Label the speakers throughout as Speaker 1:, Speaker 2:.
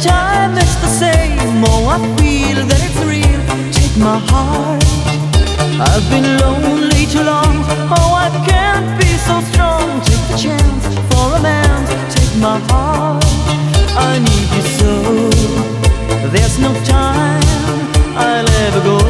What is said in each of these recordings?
Speaker 1: time it's the same. Oh, I feel that it's real. Take my heart. I've been lonely too long. Oh, I can't be so strong. Take the chance for a man. Take my heart. I need you so. There's no time I'll ever go.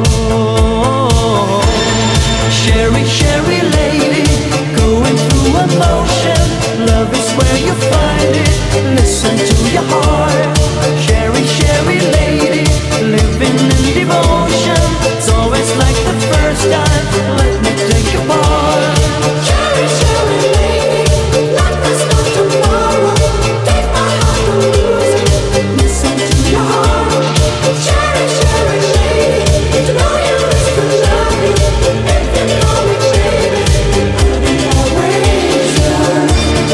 Speaker 1: Sherry, Sherry lady, going through emotion. Love is where you find it. Listen to your heart. Sherry, Sherry lady, living in devotion. It's always like the first time. Let me take your part.
Speaker 2: Cherry, cherry lady, like there's no tomorrow. Take my heart to lose it. Listen to your heart. Cherry, cherry lady, to know you is to love you. If you know me, baby, I'll be always yours.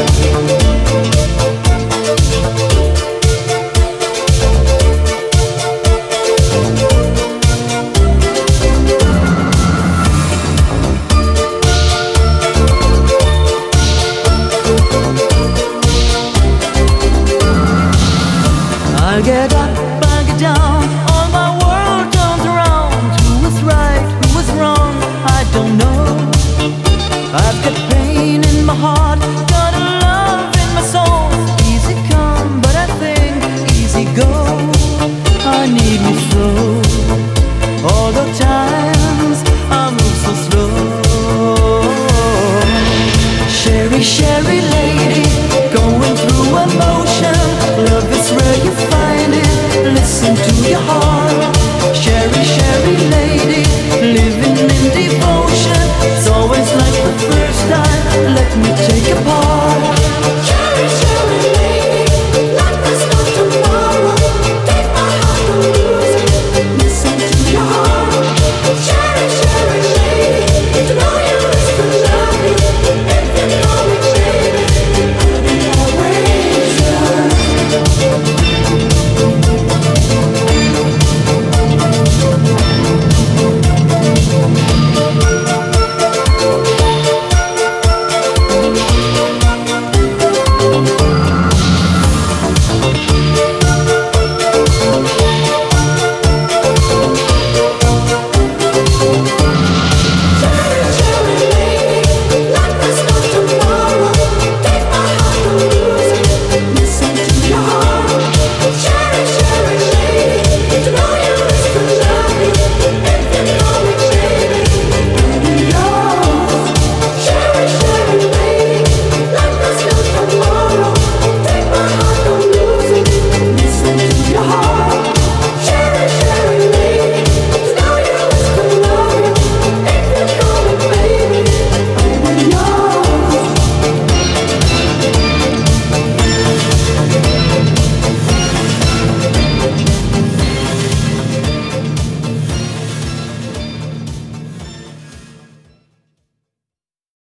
Speaker 1: I'll get up, I'll get down. All my world turns around. Who is right, who is wrong, I don't know. I've got pain in my heart, got a love in my soul. Easy come, but I think easy go. I need you so. All the times I move so slow. Sherry, Sherry lady, going through emotion. Love is where you find it. Listen to your heart. Sherry, Sherry lady, living in devotion. It's always like the first time. Let me take a part.